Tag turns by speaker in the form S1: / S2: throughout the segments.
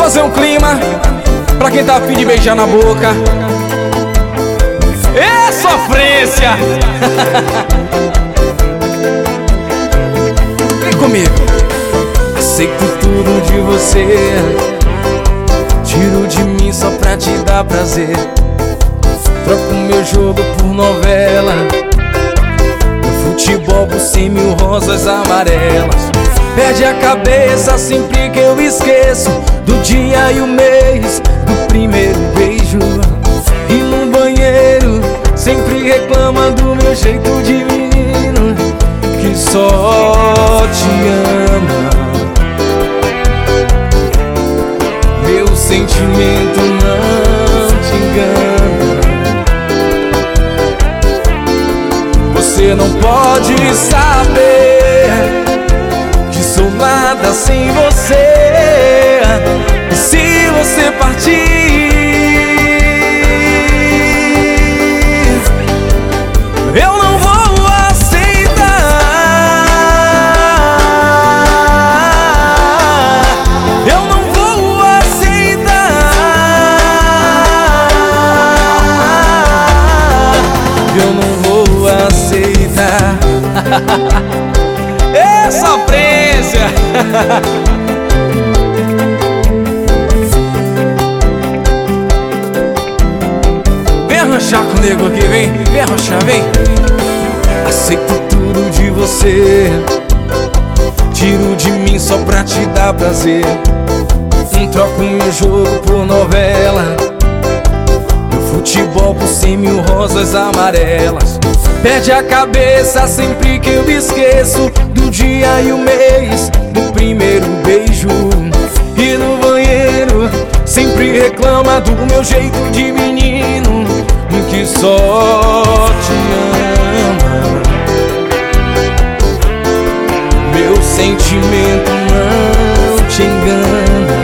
S1: fazer um clima pra quem tá a fim de beijar na boca. É sofrência! Vem comigo. Aceito tudo de você, tiro de mim só pra te dar prazer. Troco meu jogo por novela, meu futebol por 100 mil rosas amarelas. Perde a cabeça sempre que eu esqueço do dia e o mês do primeiro beijo. E no banheiro sempre reclama do meu jeito de menino que só te ama. Meu sentimento não te engana. Você não pode saber que sou nada sem você. E se você partir, eu não vou aceitar. Eu não vou aceitar. Eu não vou aceitar. É sofrência! Vem arranchar comigo aqui, vem arranchar, vem. Aceito tudo de você, tiro de mim só pra te dar prazer. Troco meu jogo por novela, meu futebol por 100 mil rosas amarelas. Perde a cabeça sempre que eu esqueço do dia e o mês do primeiro beijo. E no banheiro sempre reclama do meu jeito de menino que só te ama. Meu sentimento não te engana.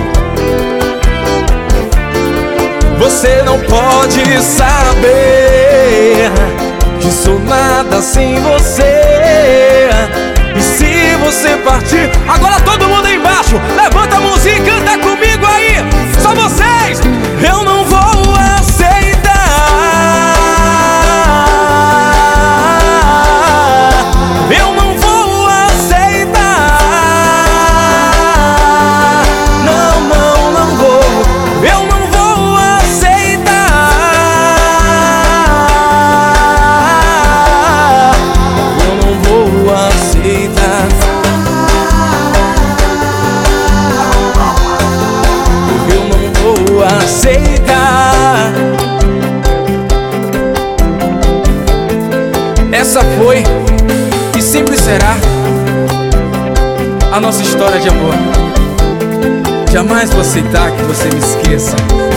S1: Você não pode saber que sou nada sem você. E se você partir, agora todo mundo aí embaixo, levanta a mãozinha e canta comigo aí. Só vocês. Eu não vou aceitar. Eu não vou aceitar. Não, não, não vou. Eu não vou aceitar. Eu não vou aceitar. Eu não vou aceitar. Essa foi e sempre será a nossa história de amor. Jamais vou aceitar que você me esqueça.